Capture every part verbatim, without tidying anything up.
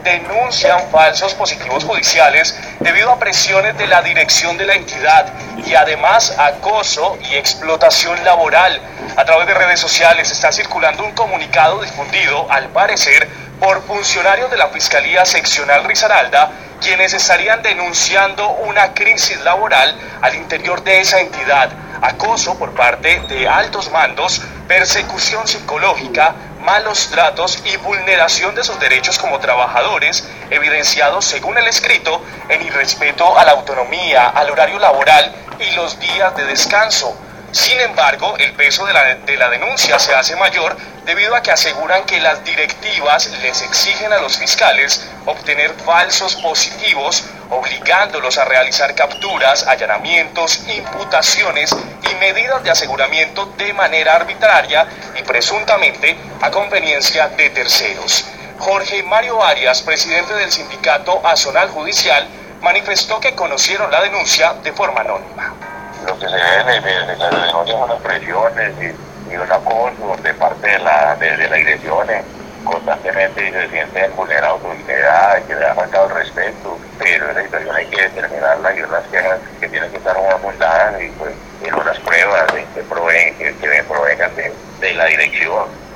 denuncian falsos positivos judiciales debido a presiones de la dirección de la entidad y además acoso y explotación laboral. A través de redes sociales está circulando un comunicado difundido, al parecer, por funcionarios de la Fiscalía Seccional Risaralda, quienes estarían denunciando una crisis laboral al interior de esa entidad, acoso por parte de altos mandos, persecución psicológica, malos tratos y vulneración de sus derechos como trabajadores, evidenciados según el escrito en irrespeto a la autonomía, al horario laboral y los días de descanso. Sin embargo, el peso de la, de la denuncia se hace mayor debido a que aseguran que las directivas les exigen a los fiscales obtener falsos positivos, obligándolos a realizar capturas, allanamientos, imputaciones y medidas de aseguramiento de manera arbitraria y presuntamente a conveniencia de terceros. Jorge Mario Arias, presidente del sindicato Azonal Judicial, manifestó que conocieron la denuncia de forma anónima. Lo que se ve de, de las denuncias son las presiones y, y un acoso de parte de la, de, de la dirección eh, constantemente, y se sienten vulnerados su dignidad, que le ha faltado el respeto, pero esa situación hay que determinarla y unas quejas que tienen que estar fundadas y pues en unas pruebas eh, que, proveen, que, que provengan de, de la dirección.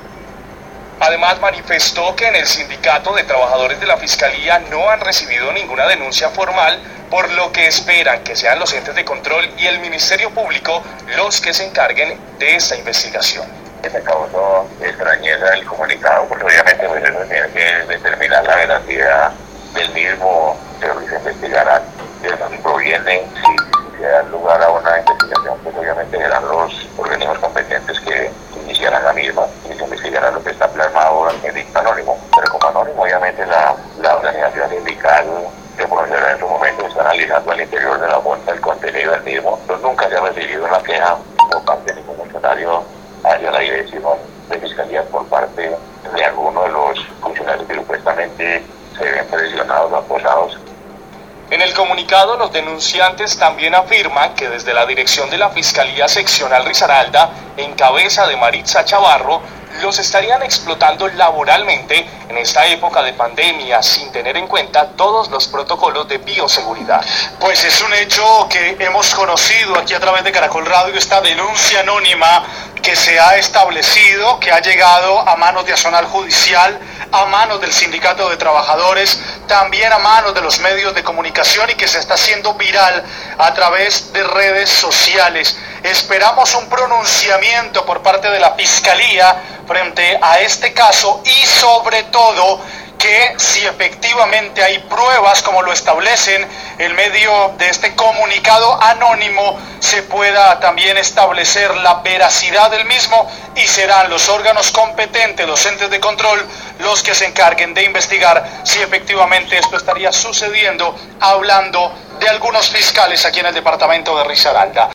Además, manifestó que en el sindicato de trabajadores de la Fiscalía no han recibido ninguna denuncia formal, por lo que esperan que sean los entes de control y el Ministerio Público los que se encarguen de esta investigación. Me causó extrañeza el comunicado, porque obviamente pues eso tiene que determinar la veracidad del mismo, pero se investigarán de dónde proviene, si se da lugar a una investigación, pues obviamente serán los organismos competentes que iniciarán la misma y se investigará lo que está plasmado en el dicto anónimo. Pero como anónimo, obviamente la, la organización sindical que conocerá en su momento está analizando al interior de la bolsa el contenido del mismo. Pero nunca se ha recibido una queja por parte de ningún funcionario hacia la dirección de fiscalía por parte de alguno de los funcionarios que supuestamente se ven presionados o acosados. En el comunicado, los denunciantes también afirman que desde la dirección de la Fiscalía Seccional Risaralda, en cabeza de Maritza Chavarro, los estarían explotando laboralmente en esta época de pandemia, sin tener en cuenta todos los protocolos de bioseguridad. Pues es un hecho que hemos conocido aquí a través de Caracol Radio, esta denuncia anónima que se ha establecido, que ha llegado a manos de Azonal Judicial, a manos del Sindicato de Trabajadores, también a manos de los medios de comunicación, y que se está haciendo viral a través de redes sociales. Esperamos un pronunciamiento por parte de la Fiscalía frente a este caso y sobre todo que si efectivamente hay pruebas, como lo establecen en medio de este comunicado anónimo, se pueda también establecer la veracidad del mismo y serán los órganos competentes, los entes de control, los que se encarguen de investigar si efectivamente esto estaría sucediendo, hablando de algunos fiscales aquí en el departamento de Risaralda.